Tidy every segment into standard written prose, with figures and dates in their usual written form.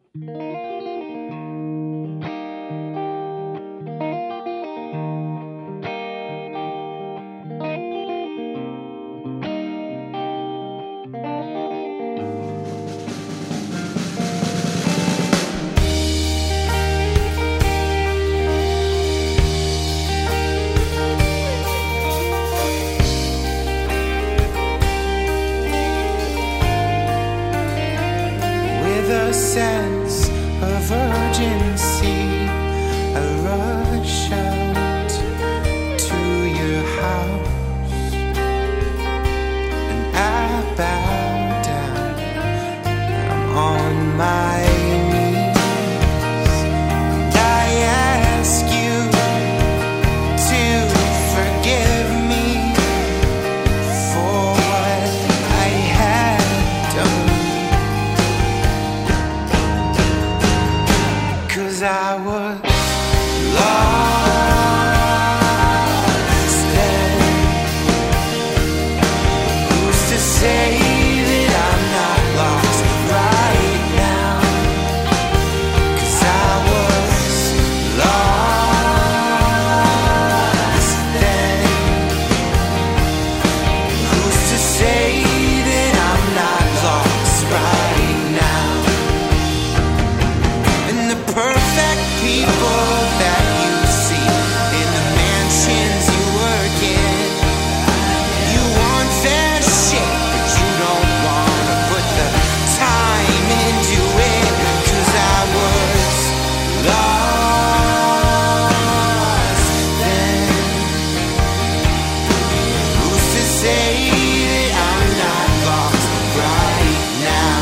A sense of urgency, I rush out to your house and I bow down. I'm on my knees and I ask you to forgive me for what I had done. I was lost then. Who's to say that I'm not lost right now? 'Cause I was lost then. Who's to say that I'm not lost right now? And the perfect people that you see in the mansions you work in, you want their shit, but you don't wanna put the time into it. 'Cause I was lost then. Who's to say that I'm not lost right now?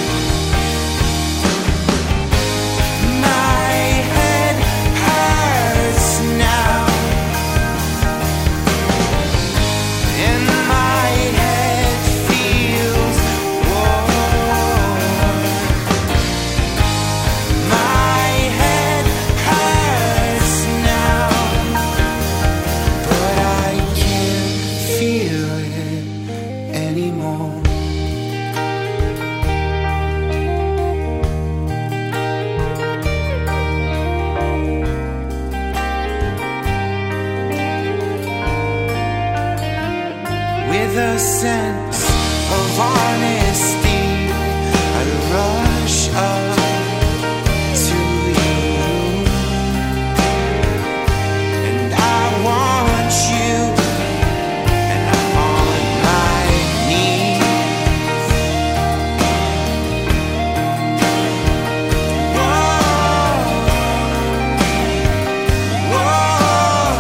With a sense of honesty, I rush up to you and I want you, and I'm on my knees. Whoa, whoa.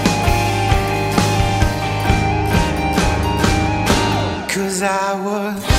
'Cause I was